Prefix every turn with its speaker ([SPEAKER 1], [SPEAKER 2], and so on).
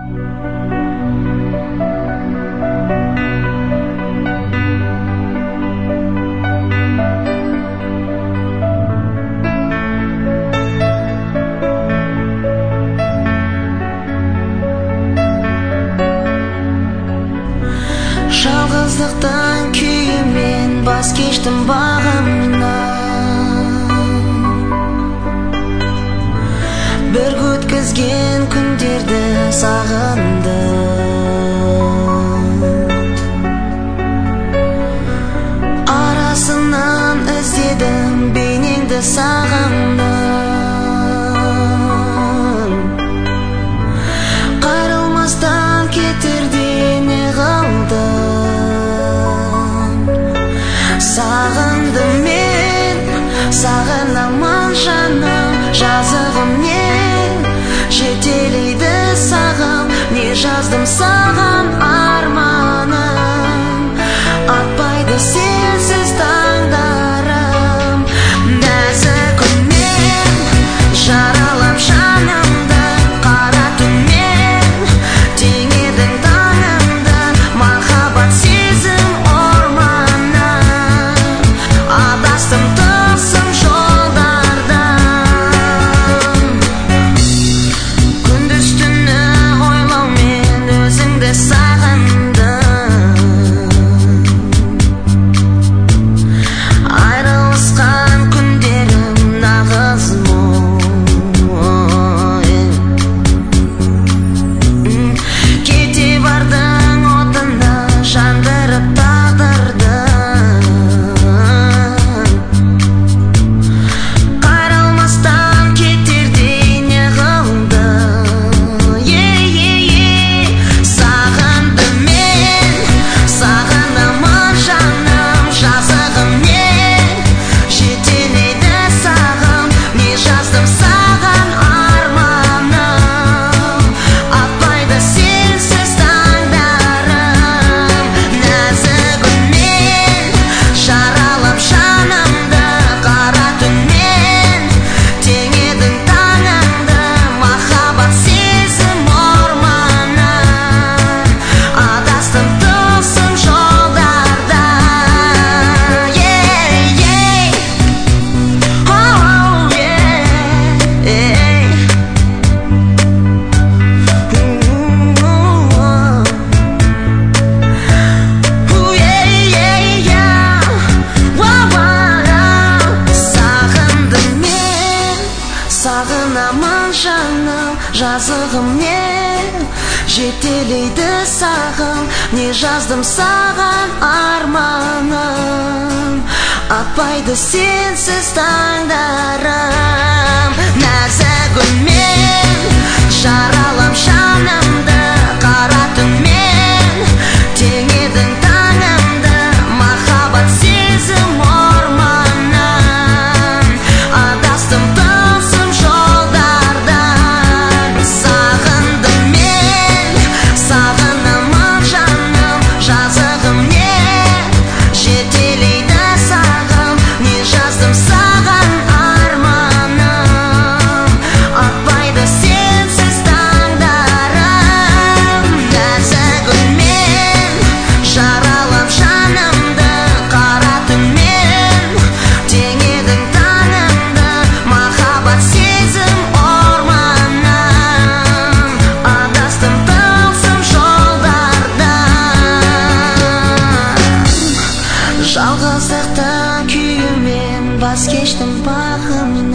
[SPEAKER 1] Жалғыздықтан күймен бас кештім бағымнан. Бір өткізген күндерді сағындым. Арасынан іздедім бейнеңді сағындым. Қайрылмастан кетерде не қалды? Сағындым мен, сағынамын жаным, жазығым не жетелейді сағым, не жаздым саған арманым, атпайды сенсіз таңдарым. Нәзік үнмен жаралап жанымды, қара түнмен теңедің таңымды, махаббат сезім адастым тылсым жолдардан. Күндіз түні ойлаумен өзіңді сағындым. Айрылысқан күндерім нағыз мұң. Кете бардың отында жандырып тағдырды. Сағынамын жаным, жазығым не жетелейді сағым, не жаздым саған арманым, атпайды сенсіз таңдарым. Нәзік үнмен жаралап жанымды, қара түнмен теңедің таңымды, махаббат сезім орманын, адастым тылсым жолдардан. Сағындым мен, сағынамын жаным, жазығым не жетелейді сағым, не жаздым саған арманым, атпайды сенсіз таңдарым. Нәзік үнмен жаралап жанымды, қара түнмен теңедің таңымды, махаббат сезім орманын, адастым тылсым жолдардан. Жалғыздықтан күймен бас кештім бағымнан.